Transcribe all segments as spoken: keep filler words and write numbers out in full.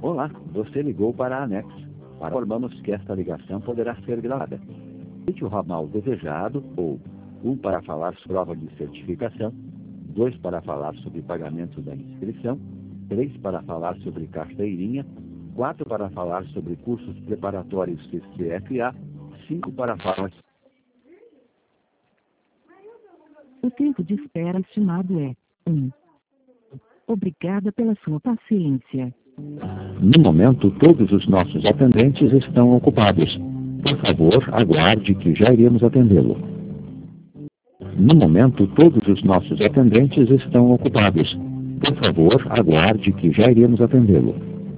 Olá, você ligou para a Anex. Informamos que esta ligação poderá ser gravada. Digite o ramal desejado ou um para falar sobre prova de certificação, dois para falar sobre pagamento da inscrição, três para falar sobre carteirinha, quatro para falar sobre cursos preparatórios C F A, cinco para falar... O tempo de espera estimado é um. Obrigada pela sua paciência. No momento, todos os nossos atendentes estão ocupados. Por favor, aguarde que já iremos atendê-lo. No momento, todos os nossos atendentes estão ocupados. Por favor, aguarde que já iremos atendê-lo.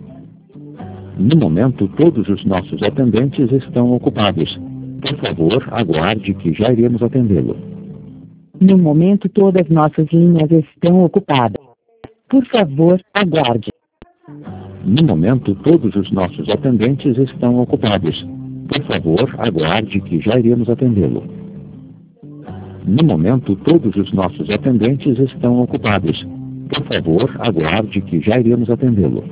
No momento, todos os nossos atendentes estão ocupados. Por favor, aguarde que já iremos atendê-lo. No momento, todas nossas linhas estão ocupadas. Por favor, aguarde. No momento, todos os nossos atendentes estão ocupados. Por favor, aguarde que já iremos atendê-lo. No momento, todos os nossos atendentes estão ocupados. Por favor, aguarde que já iremos atendê-lo.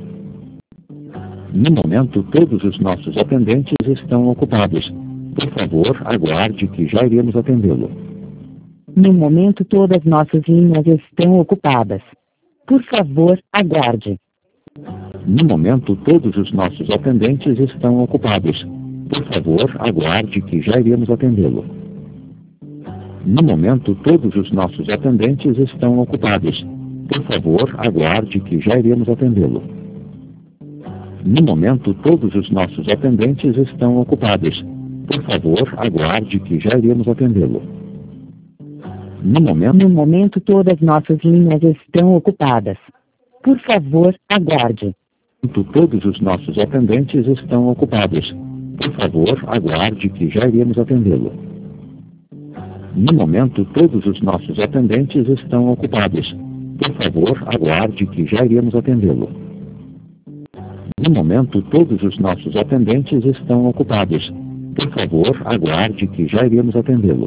No momento, todos os nossos atendentes estão ocupados. Por favor, aguarde que já iremos atendê-lo. No momento, todas nossas linhas estão ocupadas. Por favor, aguarde. No momento, todos os nossos atendentes estão ocupados. Por favor, aguarde que já iremos atendê-lo. No momento, todos os nossos atendentes estão ocupados. Por favor, aguarde que já iremos atendê-lo. No momento, todos os nossos atendentes estão ocupados. Por favor, aguarde que já iremos atendê-lo. No momento... No momento, todas nossas linhas estão ocupadas. Por favor, aguarde. Todos os nossos atendentes estão ocupados. Por favor, aguarde que já iremos atendê-lo. No momento, todos os nossos atendentes estão ocupados. Por favor, aguarde que já iremos atendê-lo. No momento, todos os nossos atendentes estão ocupados. Por favor, aguarde que já iremos atendê-lo.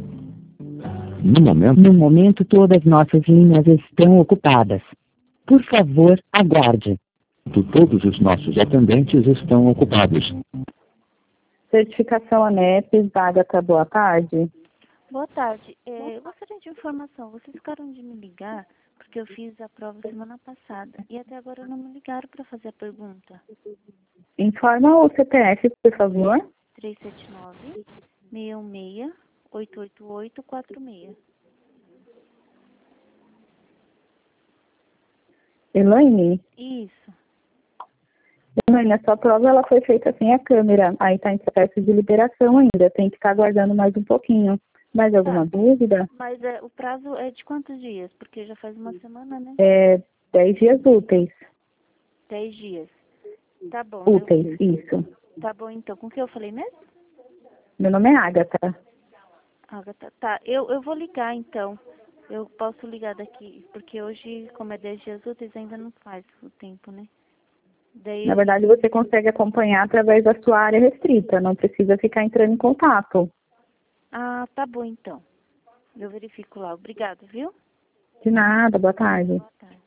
No momento... No momento, todas nossas linhas estão ocupadas. Por favor, aguarde. Todos os nossos atendentes estão ocupados. Certificação ANEP, Agatha, boa tarde. Boa tarde. É, eu gostaria de informação. Vocês ficaram de me ligar porque eu fiz a prova semana passada e até agora não me ligaram para fazer a pergunta. Informa o C P F, por favor. três sete nove, seis um seis, oito oito oito, quatro seis. Elaine? Isso. Elaine, a sua prova ela foi feita sem a câmera. Aí está em processo de liberação ainda. Tem que ficar aguardando mais um pouquinho. Mais alguma Tá. dúvida? Mas é, o prazo é de quantos dias? Porque já faz uma semana, né? É dez dias úteis. Dez dias. Tá bom. Úteis, eu... isso. Tá bom, então. Com o que eu falei mesmo? Meu nome é Agatha. Agatha. Tá, eu, eu vou ligar, então. Eu posso ligar daqui, porque hoje, como é dez dias úteis, ainda não faz o tempo, né? Daí... Na verdade, você consegue acompanhar através da sua área restrita. Não precisa ficar entrando em contato. Ah, tá bom, então. Eu verifico lá. Obrigada, viu? De nada, boa tarde. Boa tarde.